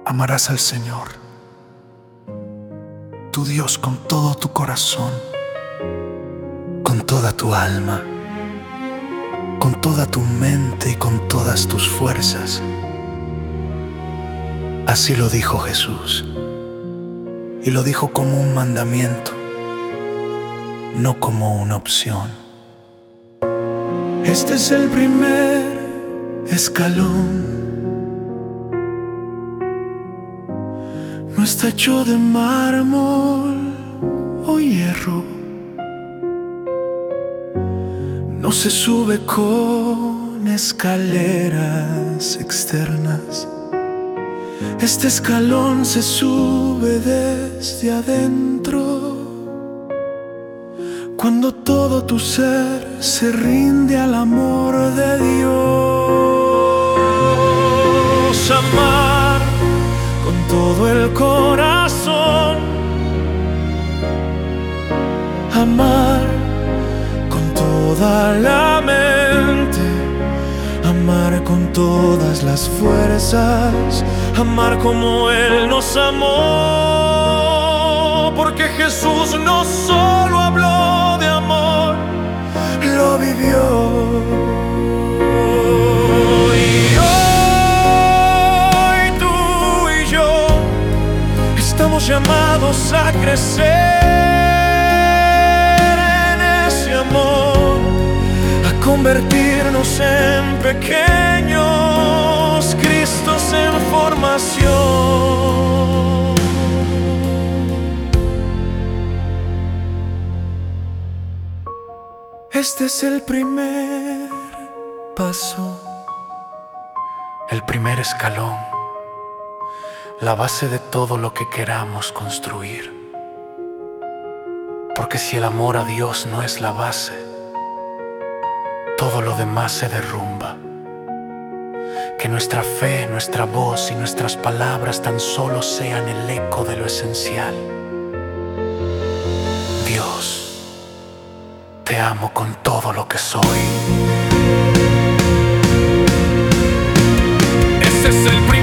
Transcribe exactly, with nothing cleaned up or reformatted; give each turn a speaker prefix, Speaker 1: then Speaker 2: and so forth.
Speaker 1: Amarás al Señor, tu Dios, con todo tu corazón, con toda tu alma, con toda tu mente y con todas tus fuerzas. Así lo dijo Jesús, y lo dijo como un mandamiento, no como una opción. Este es el primer escalón. No está hecho de mármol o hierro. No se sube con escaleras externas. Este escalón se sube desde adentro. Cuando todo tu ser se rinde al amor de Dios. Amar con todo el corazón, amar con toda la mente, amar con todas las fuerzas, amar como Él nos amó, porque Jesús no solo habló de amor, lo vivió. Estamos llamados a crecer en ese amor, a convertirnos en pequeños Cristos en formación. Este es el primer paso, el primer escalón, la base de todo lo que queramos construir. Porque si el amor a Dios no es la base, todo lo demás se derrumba. Que nuestra fe, nuestra voz y nuestras palabras tan solo sean el eco de lo esencial. Dios, te amo con todo lo que soy. Ese es el